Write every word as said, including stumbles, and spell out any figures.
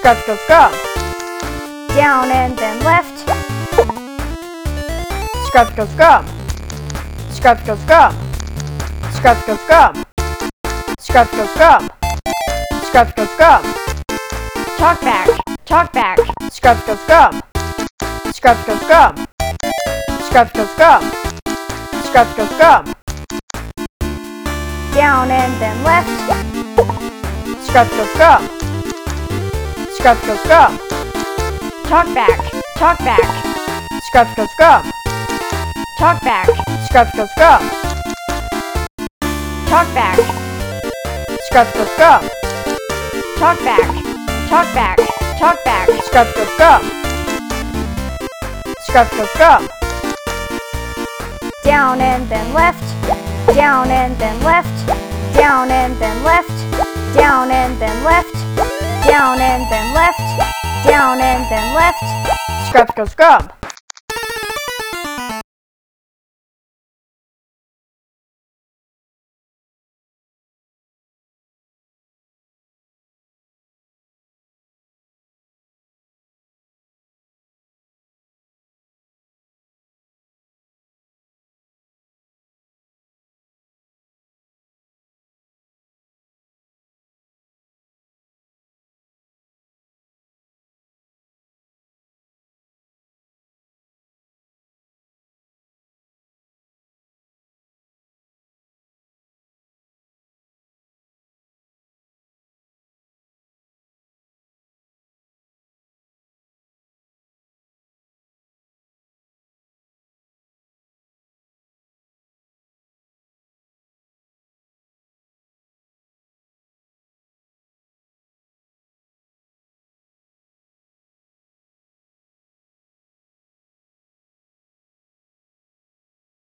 Scrub, scrub, scrub. Down and then left. Scrub, scrub, scrub. Scrub, scrub, scrub. Scrub, scrub, scrub. Scrub, scrub, scrub. Scrub, scrub, scrub. Talk back, talk back. Scrub, scrub, scrub. Scrub, scrub, scrub. Scrub, scrub, scrub. Scrub, scrub, scrub. Down and then left. Scrub, scrub, scrub. Scrub, scrub, scrub. Talk back, talk back. Scrub, scrub, scrub. Talk back, scrub, scrub, scrub. Talk back. Scrub, scrub, scrub. Talk back, talk back, talk back. Scrub, scrub, scrub. Scrub, scrub, scrub. Down and then left. Down and then left. Down and then left. Down and then left. Down and then left. Down and then left. Scrub, scrub, scrub.